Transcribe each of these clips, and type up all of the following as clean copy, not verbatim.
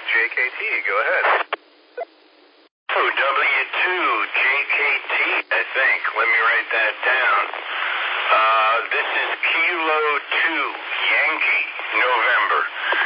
JKT, go ahead. Oh, W2JKT, I think. Let me write that down. This is Kilo 2, Yankee, November,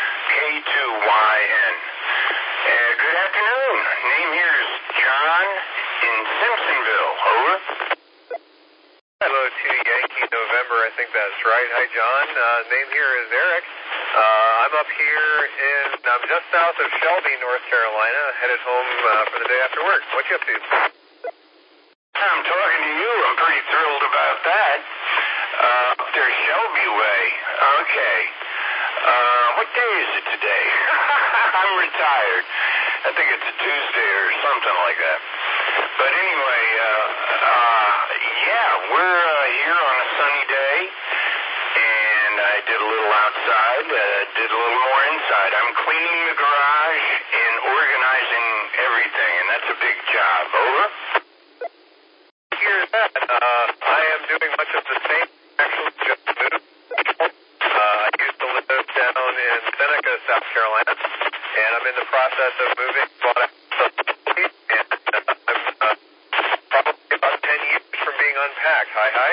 K2YN. Good afternoon. Name here is John in Simpsonville. Over. Kilo 2, Yankee, November, I think that's right. Hi, John. Name here is Eric. I'm up here I'm just south of Shelby, North Carolina, headed home for the day after work. What you up to? I'm talking to you. I'm pretty thrilled about that. Up there Shelby way. Okay. What day is it today? I'm retired. I think it's a Tuesday or something like that. But anyway, yeah, we're here on a sunny day. And I did a little outside, did a little more inside. I'm cleaning the garage and organizing everything, and that's a big job. Over? Here's that. I am doing much of the same. Actually, just moved. I used to live down in Seneca, South Carolina, and I'm in the process of moving. Bought a house and I'm probably about 10 years from being unpacked. Hi.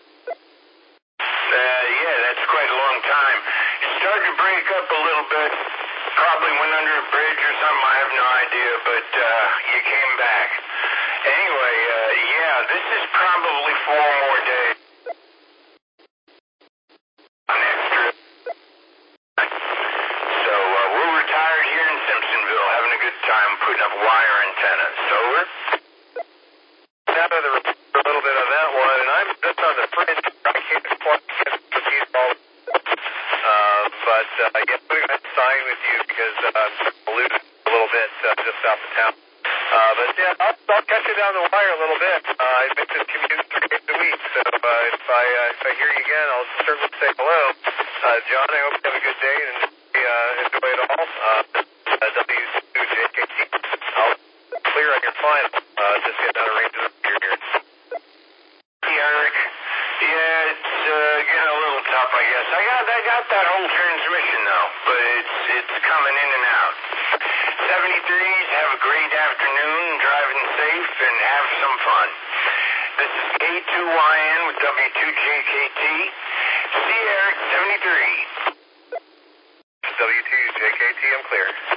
Yeah, that's quite a long time. It started to break up a little bit. Probably went under a bridge or something. I have no idea, but you came back. Anyway, yeah, this is probably 4 more days. An extra. So we're retired here in Simpsonville, having a good time putting up wire antennas. Over? Now to a little bit on that one, and I'm just on the fringe. I can't quite get the piece all. But yeah, I'm going to sign with you because I'm alluded a little bit just south of town. But yeah, I'll catch you down the wire a little bit. I make this commute 3 days a week, so if I hear you again, I'll certainly say hello. John, I hope you have a good day and enjoy it all. W2JKT. I'll clear on your final. Just getting out of range of here. Eric. Yeah, it's getting a little tough, I guess. I got that whole transmission though, but it's coming in and out. 73s, have a great afternoon, driving safe, and have some fun. This is K2YN with W2JKT. See you, Eric, 73. W2JKT, I'm clear.